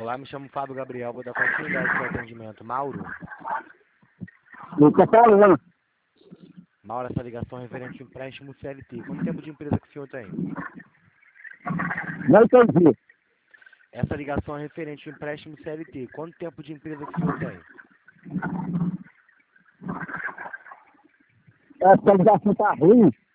Olá, me chamo Fábio Gabriel, vou dar continuidade ao seu atendimento. Mauro? Eu estou falando. Mauro, essa ligação é referente ao empréstimo CLT. Quanto tempo de empresa que o senhor tem? Não entendi. Essa ligação é referente ao empréstimo CLT. Quanto tempo de empresa que o senhor tem? Essa ligação está ruim.